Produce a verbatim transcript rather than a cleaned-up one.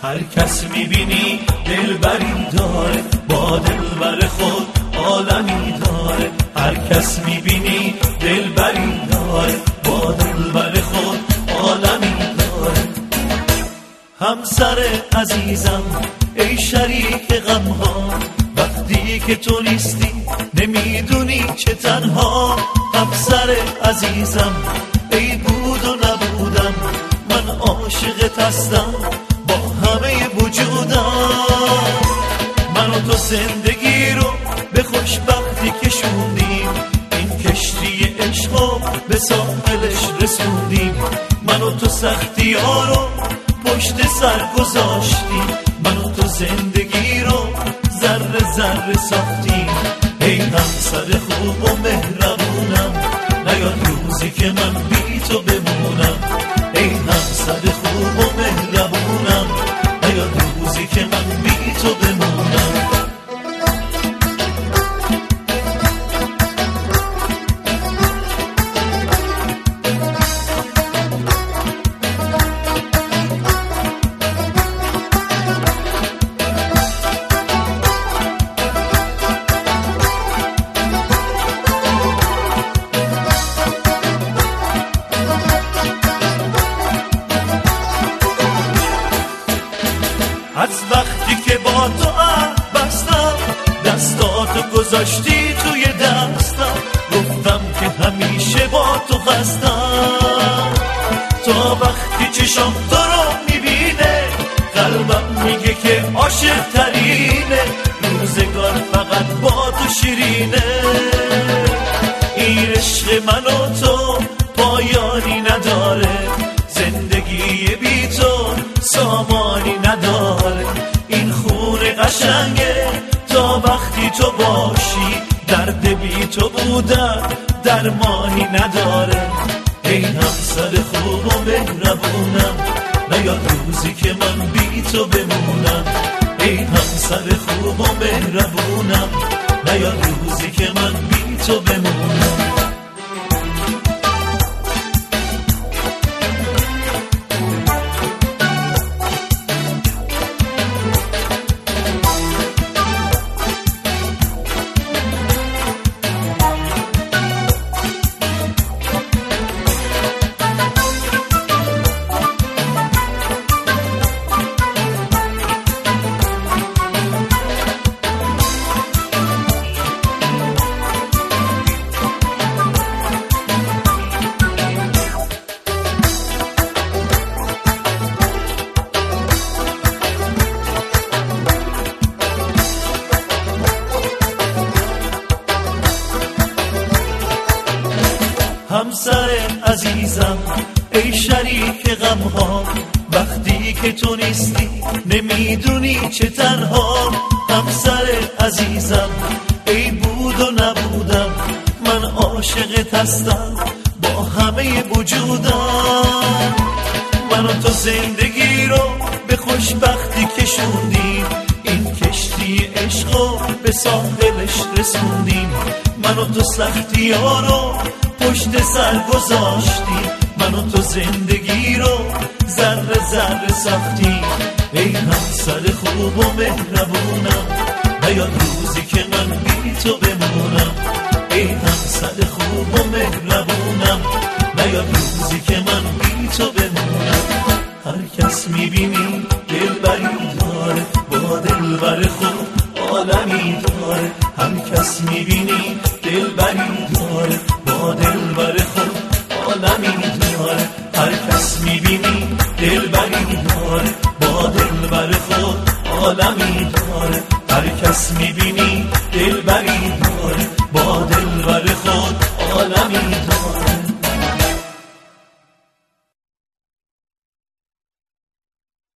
هر کس میبینی دلبری داره، با دلبر خود عالمی داره. هر کس میبینی دلبری داره، با دلبر خود عالمی داره. همسر عزیزم ای شریک غمها، وقتی که تو نیستی نمیدونی چه تنها. همسر عزیزم ای بود و نبودم، من عاشقت هستم با همه وجودم. من و تو زندگی رو به خوشبختی کشوندیم، این کشتی عشقو به ساحلش رسوندیم. من و تو سختی ها رو پشت سر گذاشتیم، من و تو زندگی رو ذره ذره ساختیم. ای همسر خوب و مهربونم، نیاد روزی که من بی تو بمونم. ای همسر خوب و مهربونم، نیاد روزی که من بی تو بمونم. از وقتی که با تو عهد بستم، دستاتو گذاشتی توی دستم، گفتم که همیشه با تو هستم. تا وقتی چشم تو رو میبینه، قلبم میگه که عاشق ترینه. روزگار فقط با تو شیرینه، این عشق من و تو پایانی نداره. زندگی بی تو سامانی نداره. این خونه قشنگه تا وقتی تو باشی، درد بی تو بودن درمانی نداره. ای همسر خوب و مهربونم، نیاد روزی که من بی تو بمونم. ای همسر خوب و مهربونم، نیاد روزی که من بی تو بمونم. همسر عزیزم ای شریک غمها، وقتی که تو نیستی نمیدونی چه تنها. همسر عزیزم ای بود و نبودم، من عاشقت هستم با همه وجودم. من و تو زندگی رو به خوشبختی کشوندیم، این کشتی عشقو به ساحلش رسوندیم. من و تو سختی ها رو پشت سر گذاشتیم، من و تو زندگی رو ذره ذره ساختیم. ای همسر خوب و مهربونم، نیاد روزی که من بی تو بمونم. ای همسر خوب و مهربونم، نیاد روزی که من بی تو بمونم. هر کس میبینی دلبری داره، با دلبر خود عالمی داره. هر کس میبینی دلبری داره، با دلبر خود عالمی داره. هر کس میبینی دلبری داره، با دلبر خود عالمی داره. هر کس میبینی دلبری داره.